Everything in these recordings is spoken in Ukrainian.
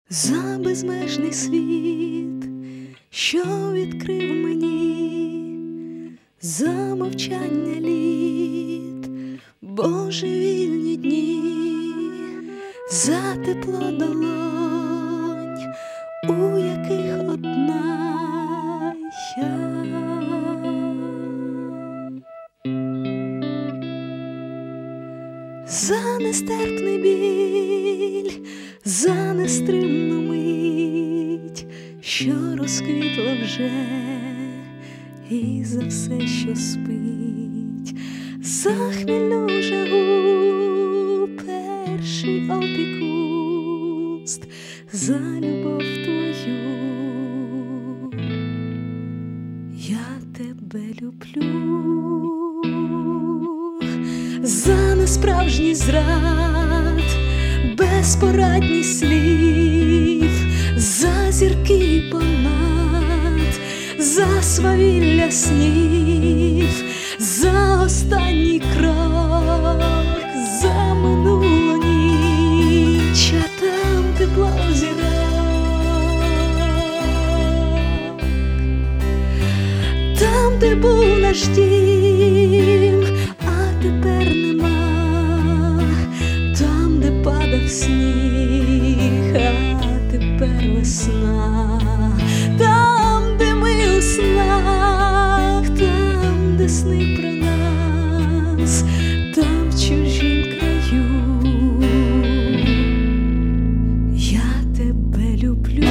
За безмежний світ, що відкрив мені, за мовчання літ, божевільні дні, за тепло долонь, у яких одна я. За нестерпний біль, за нестримну мить, що розквітла вже, і за все, що спить, за хмільну жагу, перший опікуст, за любов твою, я тебе люблю. За несправжність зрад, безпорадність слів, за зірки понад, за свавілля снів, за останній крок, за минулу ніч, а там тепло зірок, там, де був наш дім, тепер нема, там, де падав сніг, а тепер весна, там, де ми у снах, там, де сни про нас, там, в чужім краю, я тебе люблю.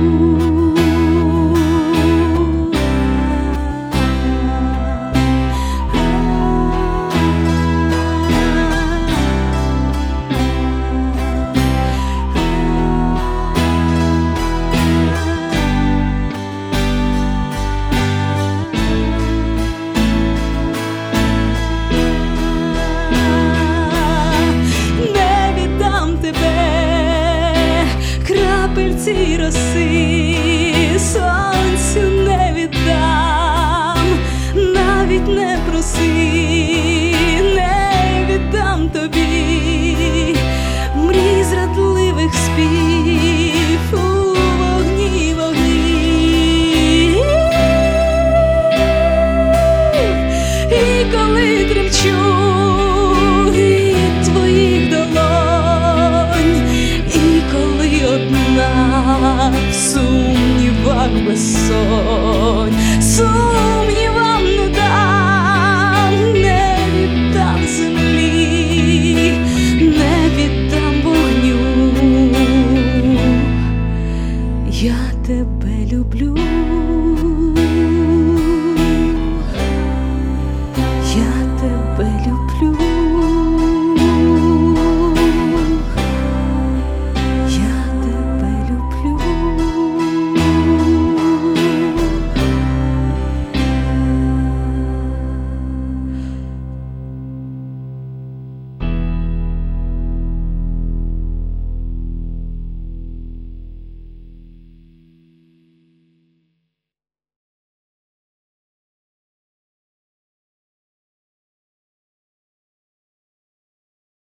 Крапельці роси, сонцю не віддам, навіть не проси, не віддам тобі мрій зрадливих спів у вогні, вогні. І коли тремчу від твоїх долонь, і коли одна в сумнівах безсонь, сумнівам не дам, не віддам землі, не віддам вогню, я тебе люблю.